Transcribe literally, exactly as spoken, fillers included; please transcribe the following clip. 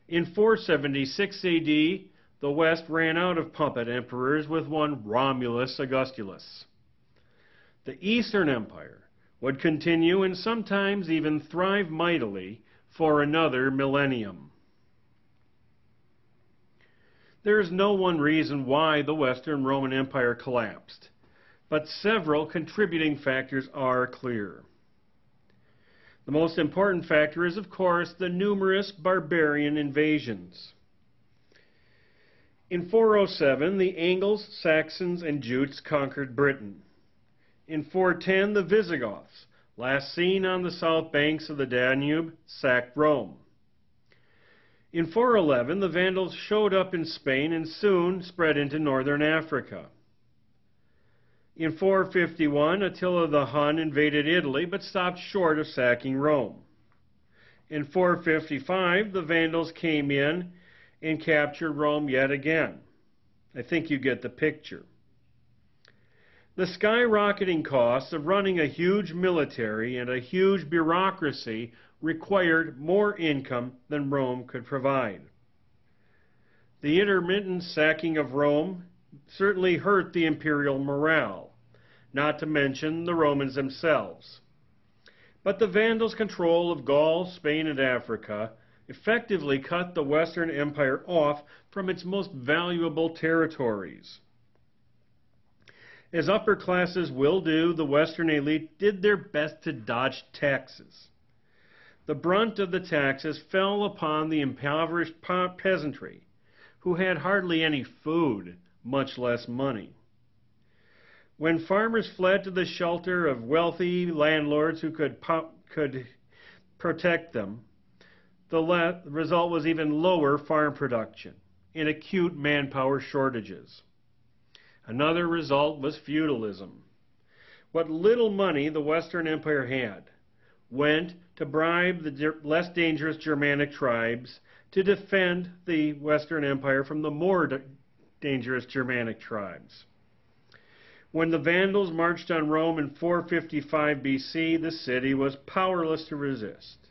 In four seventy-six A D, the West ran out of puppet emperors with one Romulus Augustulus. The Eastern Empire would continue and sometimes even thrive mightily for another millennium. There is no one reason why the Western Roman Empire collapsed, but several contributing factors are clear. The most important factor is, of course, the numerous barbarian invasions. In four oh seven, the Angles, Saxons, and Jutes conquered Britain. In four ten, the Visigoths, last seen on the south banks of the Danube, sacked Rome. In four eleven, the Vandals showed up in Spain and soon spread into northern Africa. In four fifty-one, Attila the Hun invaded Italy but stopped short of sacking Rome. In four fifty-five, the Vandals came in and captured Rome yet again. I think you get the picture. The skyrocketing costs of running a huge military and a huge bureaucracy required more income than Rome could provide. The intermittent sacking of Rome certainly hurt the imperial morale, not to mention the Romans themselves. But the Vandals' control of Gaul, Spain, and Africa effectively cut the Western Empire off from its most valuable territories. As upper classes will do, the Western elite did their best to dodge taxes. The brunt of the taxes fell upon the impoverished peasantry, who had hardly any food, much less money. When farmers fled to the shelter of wealthy landlords who could, could protect them, the result was even lower farm production and acute manpower shortages. Another result was feudalism. What little money the Western Empire had went to bribe the less dangerous Germanic tribes to defend the Western Empire from the more dangerous Germanic tribes. When the Vandals marched on Rome in four fifty-five B C, the city was powerless to resist.